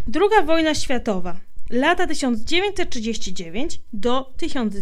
II wojna światowa, lata 1939 do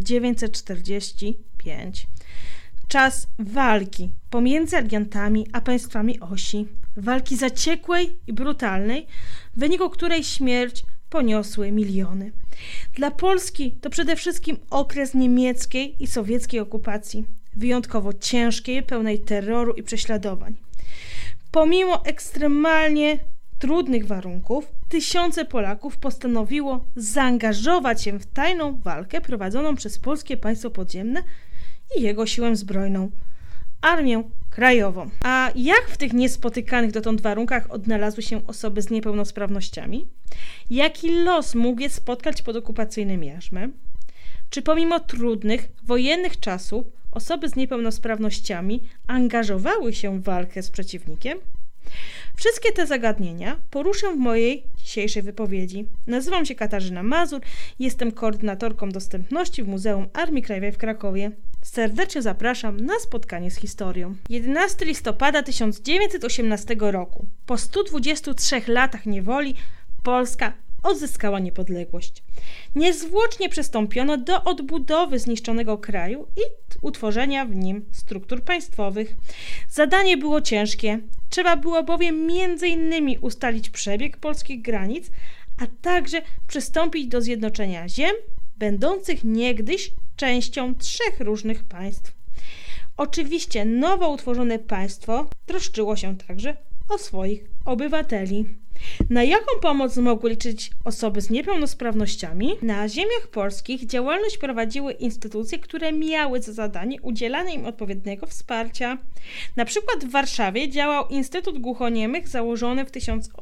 1945. Czas walki pomiędzy aliantami a państwami osi. Walki zaciekłej i brutalnej, w wyniku której śmierć poniosły miliony. Dla Polski to przede wszystkim okres niemieckiej i sowieckiej okupacji, wyjątkowo ciężkiej, pełnej terroru i prześladowań. Pomimo ekstremalnie trudnych warunków, tysiące Polaków postanowiło zaangażować się w tajną walkę prowadzoną przez Polskie Państwo Podziemne i jego siłę zbrojną, Armię Krajową. A jak w tych niespotykanych dotąd warunkach odnalazły się osoby z niepełnosprawnościami? Jaki los mógł je spotkać pod okupacyjnym jarzmem? Czy pomimo trudnych, wojennych czasów osoby z niepełnosprawnościami angażowały się w walkę z przeciwnikiem? Wszystkie te zagadnienia poruszę w mojej dzisiejszej wypowiedzi. Nazywam się Katarzyna Mazur, jestem koordynatorką dostępności w Muzeum Armii Krajowej w Krakowie. Serdecznie zapraszam na spotkanie z historią. 11 listopada 1918 roku. Po 123 latach niewoli Polska odzyskała niepodległość. Niezwłocznie przystąpiono do odbudowy zniszczonego kraju i utworzenia w nim struktur państwowych. Zadanie było ciężkie. Trzeba było bowiem m.in. ustalić przebieg polskich granic, a także przystąpić do zjednoczenia ziem, będących niegdyś częścią 3 różnych państw. Oczywiście nowo utworzone państwo troszczyło się także o swoich obywateli. Na jaką pomoc mogły liczyć osoby z niepełnosprawnościami? Na ziemiach polskich działalność prowadziły instytucje, które miały za zadanie udzielanie im odpowiedniego wsparcia. Na przykład w Warszawie działał Instytut Głuchoniemych założony w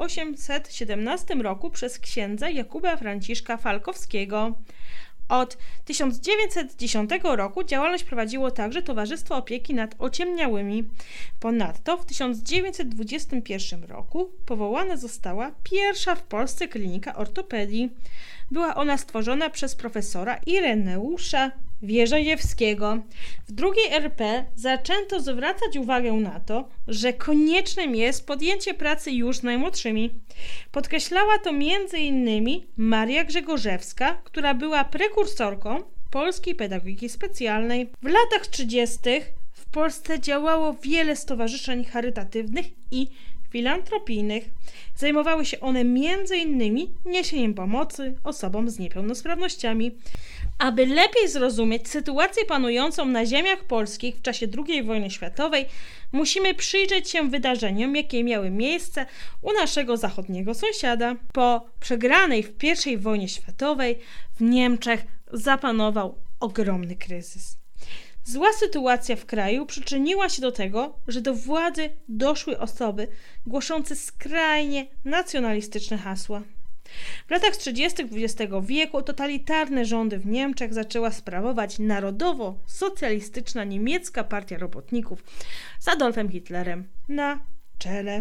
1817 roku przez księdza Jakuba Franciszka Falkowskiego. Od 1910 roku działalność prowadziło także Towarzystwo Opieki nad Ociemniałymi. Ponadto w 1921 roku powołana została pierwsza w Polsce klinika ortopedii. Była ona stworzona przez profesora Ireneusza Wierzejewskiego. W II RP zaczęto zwracać uwagę na to, że koniecznym jest podjęcie pracy już z najmłodszymi. Podkreślała to m.in. Maria Grzegorzewska, która była prekursorką polskiej pedagogiki specjalnej. W latach 30. w Polsce działało wiele stowarzyszeń charytatywnych i filantropijnych. Zajmowały się one m.in. niesieniem pomocy osobom z niepełnosprawnościami. Aby lepiej zrozumieć sytuację panującą na ziemiach polskich w czasie II wojny światowej, musimy przyjrzeć się wydarzeniom, jakie miały miejsce u naszego zachodniego sąsiada. Po przegranej w I wojnie światowej w Niemczech zapanował ogromny kryzys. Zła sytuacja w kraju przyczyniła się do tego, że do władzy doszły osoby głoszące skrajnie nacjonalistyczne hasła. W latach 30. XX wieku totalitarne rządy w Niemczech zaczęła sprawować narodowo-socjalistyczna niemiecka partia robotników z Adolfem Hitlerem na czele.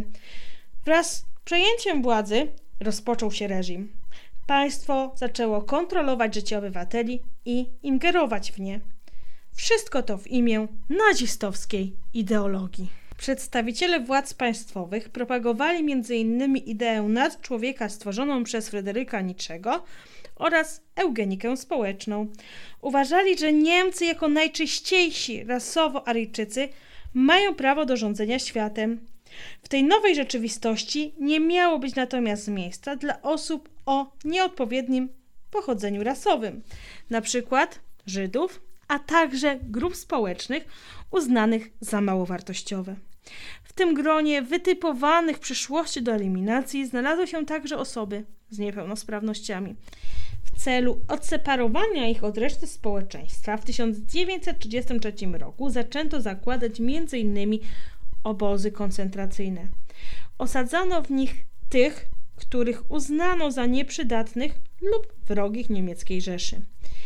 Wraz z przejęciem władzy rozpoczął się reżim. Państwo zaczęło kontrolować życie obywateli i ingerować w nie. Wszystko to w imię nazistowskiej ideologii. Przedstawiciele władz państwowych propagowali m.in. ideę nadczłowieka stworzoną przez Fryderyka Nietzschego oraz eugenikę społeczną. Uważali, że Niemcy jako najczyściejsi rasowo Aryjczycy mają prawo do rządzenia światem. W tej nowej rzeczywistości nie miało być natomiast miejsca dla osób o nieodpowiednim pochodzeniu rasowym, na przykład Żydów, a także grup społecznych uznanych za mało wartościowe. W tym gronie wytypowanych w przyszłości do eliminacji znalazły się także osoby z niepełnosprawnościami. W celu odseparowania ich od reszty społeczeństwa w 1933 roku zaczęto zakładać m.in. obozy koncentracyjne. Osadzano w nich tych, których uznano za nieprzydatnych lub wrogich niemieckiej Rzeszy.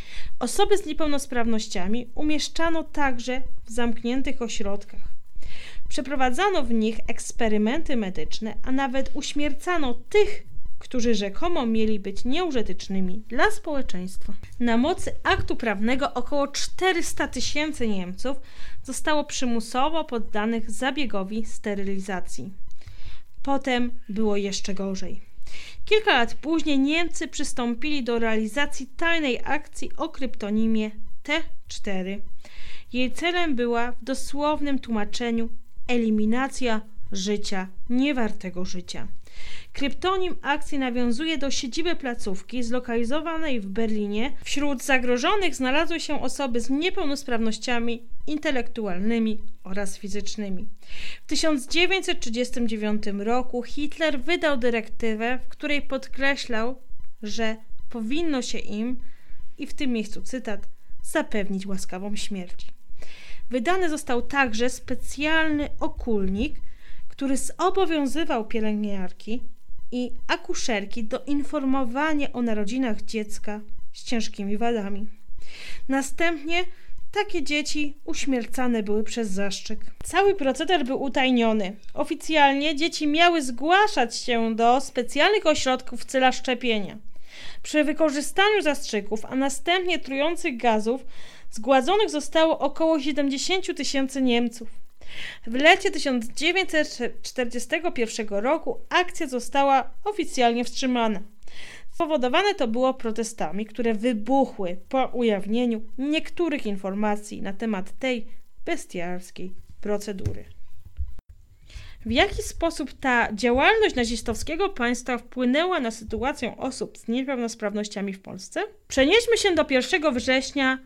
Osoby z niepełnosprawnościami umieszczano także w zamkniętych ośrodkach. Przeprowadzano w nich eksperymenty medyczne, a nawet uśmiercano tych, którzy rzekomo mieli być nieużytecznymi dla społeczeństwa. Na mocy aktu prawnego około 400 000 Niemców zostało przymusowo poddanych zabiegowi sterylizacji. Potem było jeszcze gorzej. Kilka lat później Niemcy przystąpili do realizacji tajnej akcji o kryptonimie T4. Jej celem była w dosłownym tłumaczeniu eliminacja życia niewartego życia. Kryptonim akcji nawiązuje do siedziby placówki zlokalizowanej w Berlinie. Wśród zagrożonych znalazły się osoby z niepełnosprawnościami intelektualnymi oraz fizycznymi. W 1939 roku Hitler wydał dyrektywę, w której podkreślał, że powinno się im, i w tym miejscu cytat, zapewnić łaskawą śmierć. Wydany został także specjalny okulnik, który zobowiązywał pielęgniarki i akuszerki do informowania o narodzinach dziecka z ciężkimi wadami. Następnie takie dzieci uśmiercane były przez zaszczyk. Cały proceder był utajniony. Oficjalnie dzieci miały zgłaszać się do specjalnych ośrodków w celu szczepienia. Przy wykorzystaniu zastrzyków, a następnie trujących gazów, zgładzonych zostało około 70 000 Niemców. W lecie 1941 roku akcja została oficjalnie wstrzymana. Spowodowane to było protestami, które wybuchły po ujawnieniu niektórych informacji na temat tej bestialskiej procedury. W jaki sposób ta działalność nazistowskiego państwa wpłynęła na sytuację osób z niepełnosprawnościami w Polsce? Przenieśmy się do 1 września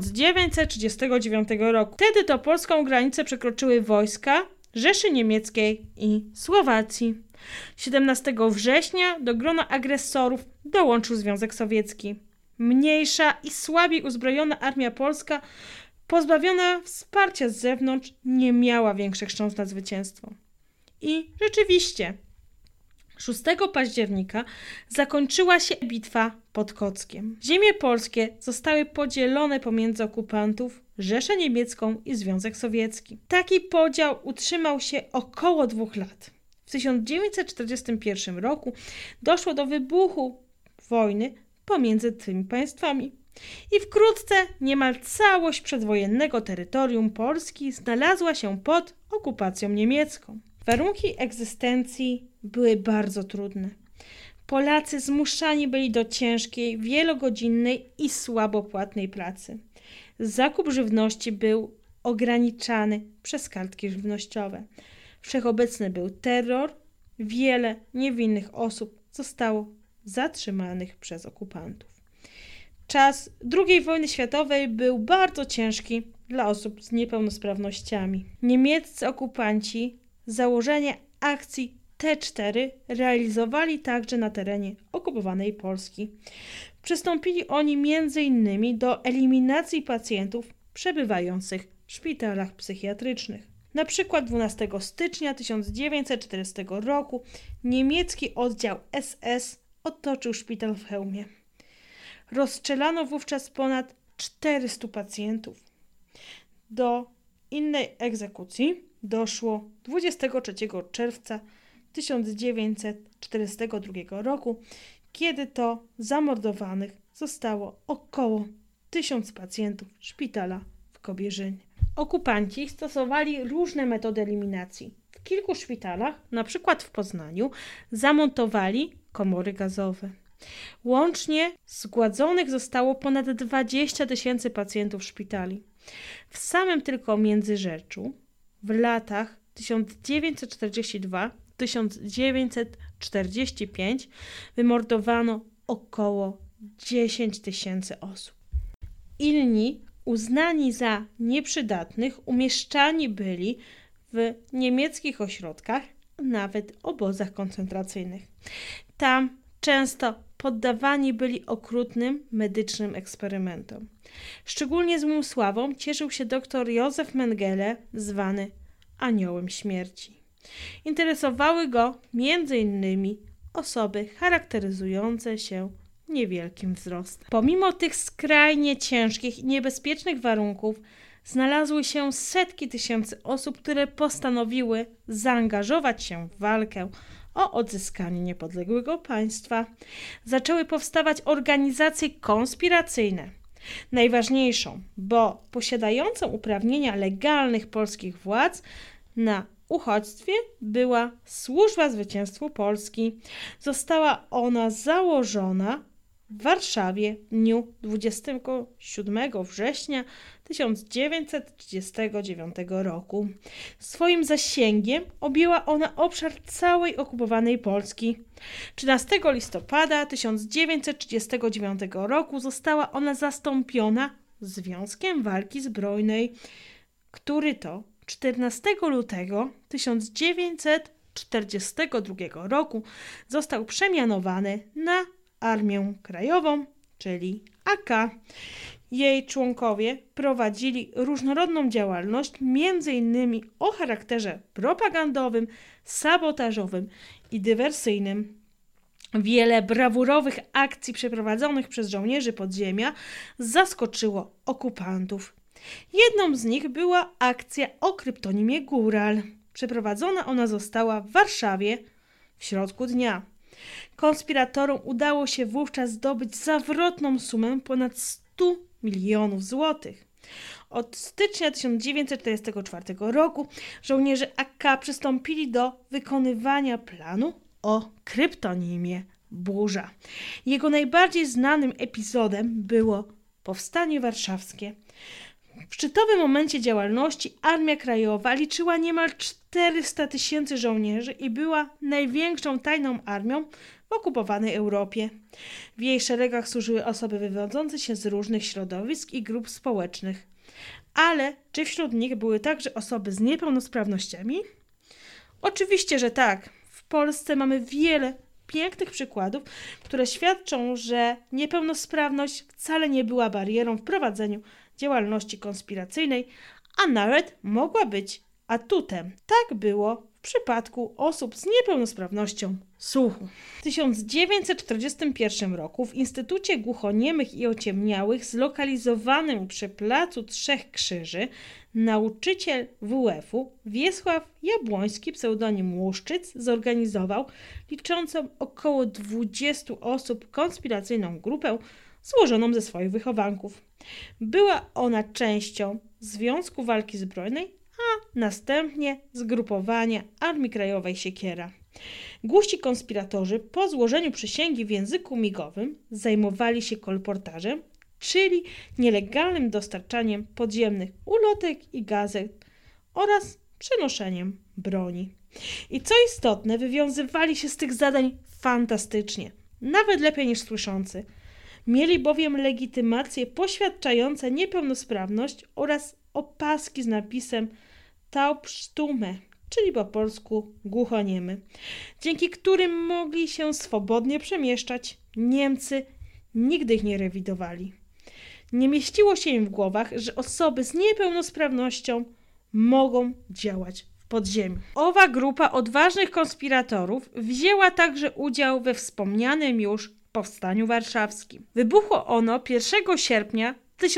1939 roku. Wtedy to polską granicę przekroczyły wojska Rzeszy Niemieckiej i Słowacji. 17 września do grona agresorów dołączył Związek Sowiecki. Mniejsza i słabiej uzbrojona armia polska, pozbawiona wsparcia z zewnątrz, nie miała większych szans na zwycięstwo. I rzeczywiście 6 października zakończyła się bitwa pod Kockiem. Ziemie polskie zostały podzielone pomiędzy okupantów, Rzeszę Niemiecką i Związek Sowiecki. Taki podział utrzymał się około 2 lat. W 1941 roku doszło do wybuchu wojny pomiędzy tymi państwami. I wkrótce niemal całość przedwojennego terytorium Polski znalazła się pod okupacją niemiecką. Warunki egzystencji były bardzo trudne. Polacy zmuszani byli do ciężkiej, wielogodzinnej i słabo płatnej pracy. Zakup żywności był ograniczany przez kartki żywnościowe. Wszechobecny był terror. Wiele niewinnych osób zostało zatrzymanych przez okupantów. Czas II wojny światowej był bardzo ciężki dla osób z niepełnosprawnościami. Niemieccy okupanci założenie akcji T4 realizowali także na terenie okupowanej Polski. Przystąpili oni m.in. do eliminacji pacjentów przebywających w szpitalach psychiatrycznych. Na przykład 12 stycznia 1940 roku niemiecki oddział SS otoczył szpital w Chełmie. Rozstrzelano wówczas ponad 400 pacjentów. Do innej egzekucji doszło 23 czerwca 1942 roku, kiedy to zamordowanych zostało około 1000 pacjentów szpitala w Kobierzynie. Okupanci stosowali różne metody eliminacji. W kilku szpitalach, na przykład w Poznaniu, zamontowali komory gazowe. Łącznie zgładzonych zostało ponad 20 000 pacjentów szpitali. W samym tylko Międzyrzeczu w latach 1942-1945 wymordowano około 10 000 osób. Inni, uznani za nieprzydatnych, umieszczani byli w niemieckich ośrodkach, nawet obozach koncentracyjnych. Tam często poddawani byli okrutnym medycznym eksperymentom. Szczególnie złą sławą cieszył się dr Józef Mengele, zwany Aniołem Śmierci. Interesowały go m.in. osoby charakteryzujące się niewielkim wzrostem. Pomimo tych skrajnie ciężkich i niebezpiecznych warunków znalazły się setki tysięcy osób, które postanowiły zaangażować się w walkę o odzyskanie niepodległego państwa. Zaczęły powstawać organizacje konspiracyjne. Najważniejszą, bo posiadającą uprawnienia legalnych polskich władz na uchodźstwie była Służba Zwycięstwu Polski. Została ona założona w Warszawie w dniu 27 września 1939 roku. Swoim zasięgiem objęła ona obszar całej okupowanej Polski. 13 listopada 1939 roku została ona zastąpiona Związkiem Walki Zbrojnej, który to 14 lutego 1942 roku został przemianowany na Armię Krajową, czyli AK. Jej członkowie prowadzili różnorodną działalność, m.in. o charakterze propagandowym, sabotażowym i dywersyjnym. Wiele brawurowych akcji przeprowadzonych przez żołnierzy podziemia zaskoczyło okupantów. Jedną z nich była akcja o kryptonimie Góral. Przeprowadzona ona została w Warszawie w środku dnia. Konspiratorom udało się wówczas zdobyć zawrotną sumę ponad 100 milionów złotych. Od stycznia 1944 roku żołnierze AK przystąpili do wykonywania planu o kryptonimie Burza. Jego najbardziej znanym epizodem było Powstanie Warszawskie. W szczytowym momencie działalności Armia Krajowa liczyła niemal 400 000 żołnierzy i była największą tajną armią w okupowanej Europie. W jej szeregach służyły osoby wywodzące się z różnych środowisk i grup społecznych. Ale czy wśród nich były także osoby z niepełnosprawnościami? Oczywiście, że tak. W Polsce mamy wiele pięknych przykładów, które świadczą, że niepełnosprawność wcale nie była barierą w prowadzeniu działalności konspiracyjnej, a nawet mogła być atutem. Tak było w przypadku osób z niepełnosprawnością słuchu. W 1941 roku w Instytucie Głuchoniemych i Ociemniałych, zlokalizowanym przy Placu Trzech Krzyży, nauczyciel WF-u Wiesław Jabłoński, pseudonim Łuszczyc, zorganizował liczącą około 20 osób konspiracyjną grupę złożoną ze swoich wychowanków. Była ona częścią Związku Walki Zbrojnej, a następnie zgrupowania Armii Krajowej Siekiera. Głusi konspiratorzy po złożeniu przysięgi w języku migowym zajmowali się kolportażem, czyli nielegalnym dostarczaniem podziemnych ulotek i gazet oraz przenoszeniem broni. I co istotne, wywiązywali się z tych zadań fantastycznie, nawet lepiej niż słyszący. Mieli bowiem legitymacje poświadczające niepełnosprawność oraz opaski z napisem Taubstumme, czyli po polsku głuchoniemy, dzięki którym mogli się swobodnie przemieszczać. Niemcy nigdy ich nie rewidowali. Nie mieściło się im w głowach, że osoby z niepełnosprawnością mogą działać w podziemiu. Owa grupa odważnych konspiratorów wzięła także udział we wspomnianym już Powstaniu Warszawskim. Wybuchło ono 1 sierpnia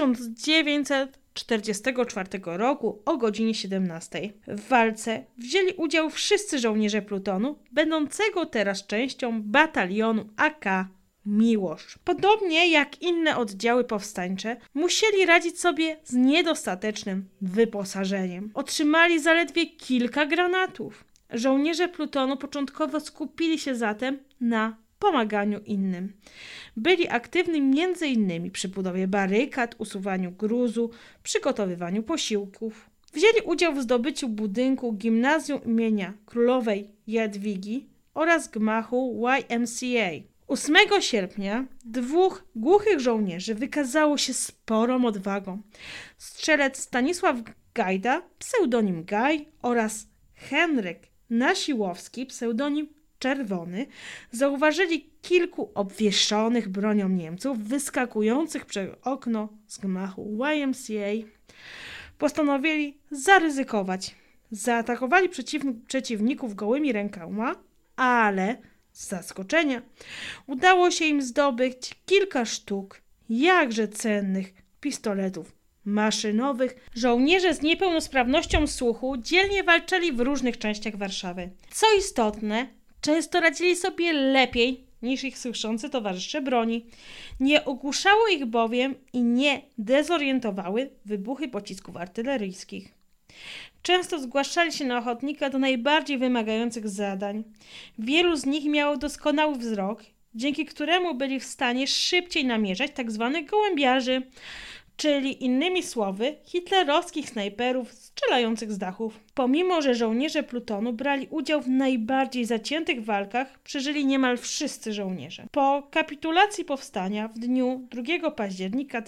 1944 roku o godzinie 17. W walce wzięli udział wszyscy żołnierze plutonu, będącego teraz częścią batalionu AK Miłosz. Podobnie jak inne oddziały powstańcze, musieli radzić sobie z niedostatecznym wyposażeniem. Otrzymali zaledwie kilka granatów. Żołnierze plutonu początkowo skupili się zatem na pomaganiu innym. Byli aktywni m.in. przy budowie barykad, usuwaniu gruzu, przygotowywaniu posiłków. Wzięli udział w zdobyciu budynku Gimnazjum imienia Królowej Jadwigi oraz gmachu YMCA. 8 sierpnia 2 głuchych żołnierzy wykazało się sporą odwagą. Strzelec Stanisław Gajda, pseudonim Gaj, oraz Henryk Nasiłowski, pseudonim Czerwony, zauważyli kilku obwieszonych bronią Niemców wyskakujących przez okno z gmachu YMCA. Postanowili zaryzykować. Zaatakowali przeciwników gołymi rękoma, ale z zaskoczenia udało się im zdobyć kilka sztuk jakże cennych pistoletów maszynowych. Żołnierze z niepełnosprawnością słuchu dzielnie walczyli w różnych częściach Warszawy. Co istotne, często radzili sobie lepiej niż ich słyszący towarzysze broni. Nie ogłuszało ich bowiem i nie dezorientowały wybuchy pocisków artyleryjskich. Często zgłaszali się na ochotnika do najbardziej wymagających zadań. Wielu z nich miało doskonały wzrok, dzięki któremu byli w stanie szybciej namierzać tzw. gołębiarzy, czyli innymi słowy hitlerowskich snajperów strzelających z dachów. Pomimo, że żołnierze plutonu brali udział w najbardziej zaciętych walkach, przeżyli niemal wszyscy żołnierze. Po kapitulacji powstania w dniu 2 października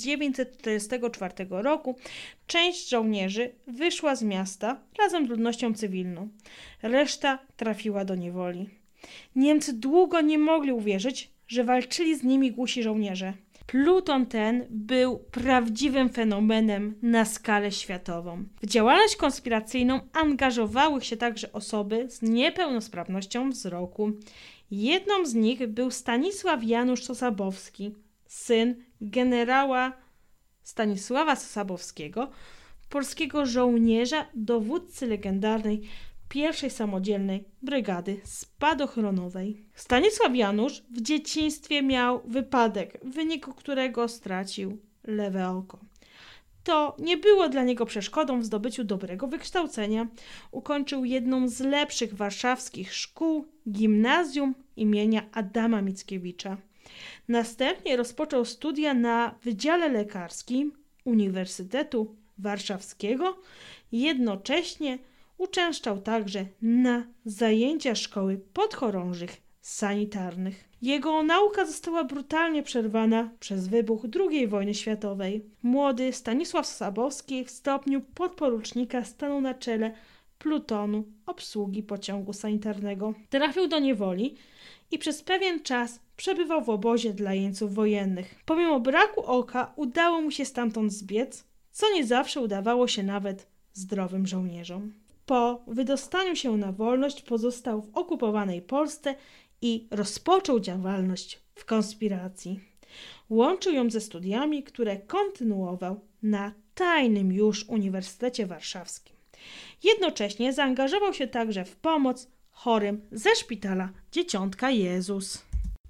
1944 roku część żołnierzy wyszła z miasta razem z ludnością cywilną. Reszta trafiła do niewoli. Niemcy długo nie mogli uwierzyć, że walczyli z nimi głusi żołnierze. Pluton ten był prawdziwym fenomenem na skalę światową. W działalność konspiracyjną angażowały się także osoby z niepełnosprawnością wzroku. Jedną z nich był Stanisław Janusz Sosabowski, syn generała Stanisława Sosabowskiego, polskiego żołnierza, dowódcy legendarnej pierwszej samodzielnej brygady spadochronowej. Stanisław Janusz w dzieciństwie miał wypadek, w wyniku którego stracił lewe oko. To nie było dla niego przeszkodą w zdobyciu dobrego wykształcenia. Ukończył jedną z lepszych warszawskich szkół, gimnazjum imienia Adama Mickiewicza. Następnie rozpoczął studia na Wydziale Lekarskim Uniwersytetu Warszawskiego. Jednocześnie uczęszczał także na zajęcia szkoły podchorążych sanitarnych. Jego nauka została brutalnie przerwana przez wybuch II wojny światowej. Młody Stanisław Sosabowski w stopniu podporucznika stanął na czele plutonu obsługi pociągu sanitarnego. Trafił do niewoli i przez pewien czas przebywał w obozie dla jeńców wojennych. Pomimo braku oka udało mu się stamtąd zbiec, co nie zawsze udawało się nawet zdrowym żołnierzom. Po wydostaniu się na wolność pozostał w okupowanej Polsce i rozpoczął działalność w konspiracji. Łączył ją ze studiami, które kontynuował na tajnym już Uniwersytecie Warszawskim. Jednocześnie zaangażował się także w pomoc chorym ze szpitala Dzieciątka Jezus.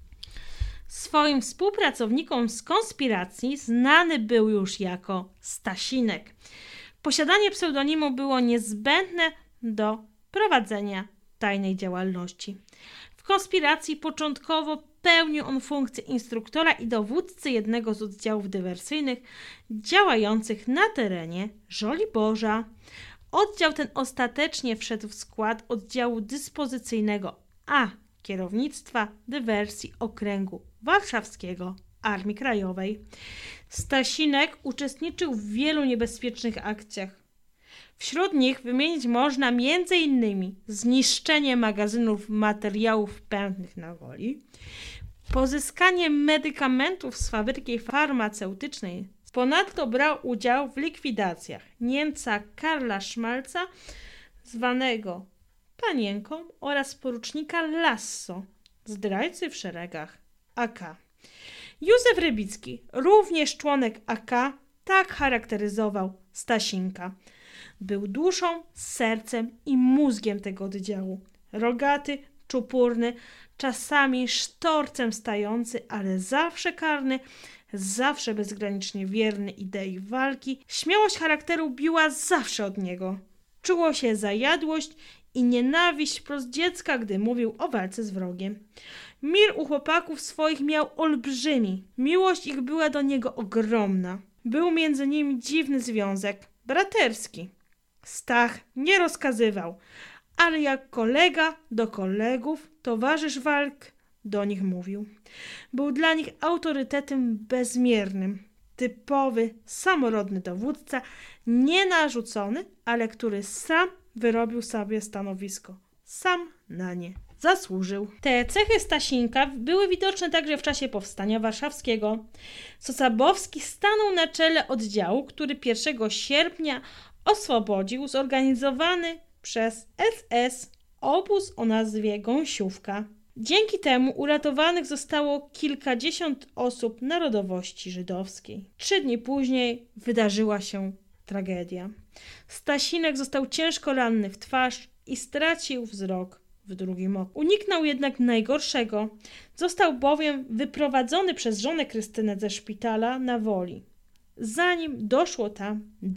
Swoim współpracownikom z konspiracji znany był już jako Stasinek. Posiadanie pseudonimu było niezbędne do prowadzenia tajnej działalności. W konspiracji początkowo pełnił on funkcję instruktora i dowódcy jednego z oddziałów dywersyjnych działających na terenie Żoliborza. Oddział ten ostatecznie wszedł w skład oddziału dyspozycyjnego A Kierownictwa Dywersji Okręgu Warszawskiego Armii Krajowej. Stasinek uczestniczył w wielu niebezpiecznych akcjach. Wśród nich wymienić można m.in. zniszczenie magazynów materiałów pętnych na Woli, pozyskanie medykamentów z fabryki farmaceutycznej. Ponadto brał udział w likwidacjach Niemca Karla Szmalca, zwanego Panienką, oraz porucznika Lasso, zdrajcy w szeregach AK. Józef Rybicki, również członek AK, tak charakteryzował Stasinka. Był duszą, sercem i mózgiem tego oddziału. Rogaty, czupurny, czasami sztorcem stający, ale zawsze karny, zawsze bezgranicznie wierny idei walki. Śmiałość charakteru biła zawsze od niego. Czuło się zajadłość i nienawiść wprost dziecka, gdy mówił o walce z wrogiem. Mir u chłopaków swoich miał olbrzymi. Miłość ich była do niego ogromna. Był między nimi dziwny związek, braterski. Stach nie rozkazywał, ale jak kolega do kolegów, towarzysz walk do nich mówił. Był dla nich autorytetem bezmiernym. Typowy, samorodny dowódca, nie narzucony, ale który sam wyrobił sobie stanowisko. Sam na nie zasłużył. Te cechy Stasinka były widoczne także w czasie Powstania Warszawskiego. Sosabowski stanął na czele oddziału, który 1 sierpnia oswobodził zorganizowany przez SS obóz o nazwie Gąsiówka. Dzięki temu uratowanych zostało kilkadziesiąt osób narodowości żydowskiej. 3 dni później wydarzyła się tragedia. Stasinek został ciężko ranny w twarz i stracił wzrok w drugim oku. Uniknął jednak najgorszego. Został bowiem wyprowadzony przez żonę Krystynę ze szpitala na Woli, zanim doszło tam do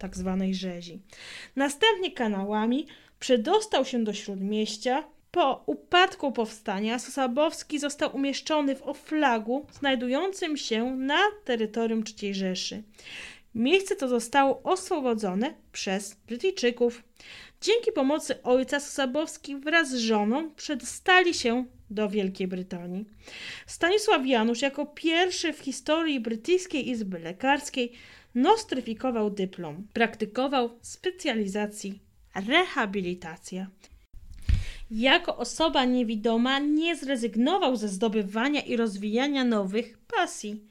tak zwanej rzezi. Następnie kanałami przedostał się do Śródmieścia. Po upadku powstania Sosabowski został umieszczony w Oflagu, znajdującym się na terytorium III Rzeszy. Miejsce to zostało oswobodzone przez Brytyjczyków. Dzięki pomocy ojca Sosabowski wraz z żoną przedostali się do Wielkiej Brytanii. Stanisław Janusz jako pierwszy w historii Brytyjskiej Izby Lekarskiej nostryfikował dyplom. Praktykował specjalizacji rehabilitacja. Jako osoba niewidoma nie zrezygnował ze zdobywania i rozwijania nowych pasji.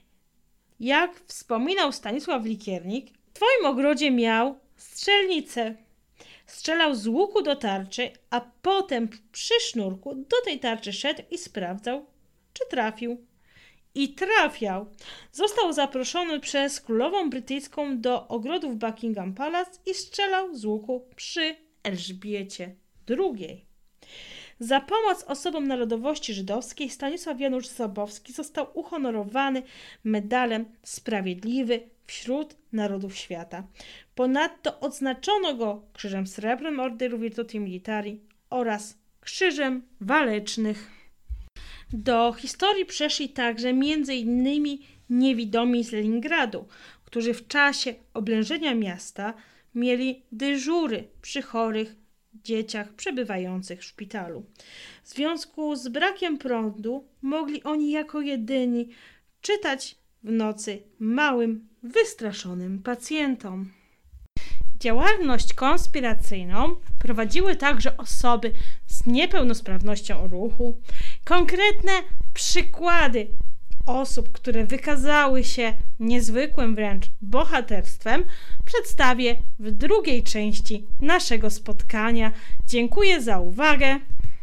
Jak wspominał Stanisław Likiernik, w twoim ogrodzie miał strzelnicę. Strzelał z łuku do tarczy, a potem przy sznurku do tej tarczy szedł i sprawdzał, czy trafił. I trafiał. Został zaproszony przez królową brytyjską do ogrodów Buckingham Palace i strzelał z łuku przy Elżbiecie II. Za pomoc osobom narodowości żydowskiej Stanisław Janusz Sosabowski został uhonorowany medalem Sprawiedliwy wśród Narodów Świata. Ponadto odznaczono go Krzyżem Srebrnym Orderu Virtuti Militari oraz Krzyżem Walecznych. Do historii przeszli także m.in. niewidomi z Leningradu, którzy w czasie oblężenia miasta mieli dyżury przy chorych dzieciach przebywających w szpitalu. W związku z brakiem prądu mogli oni jako jedyni czytać w nocy małym, wystraszonym pacjentom. Działalność konspiracyjną prowadziły także osoby z niepełnosprawnością ruchu. Konkretne przykłady osób, które wykazały się niezwykłym wręcz bohaterstwem, przedstawię w drugiej części naszego spotkania. Dziękuję za uwagę.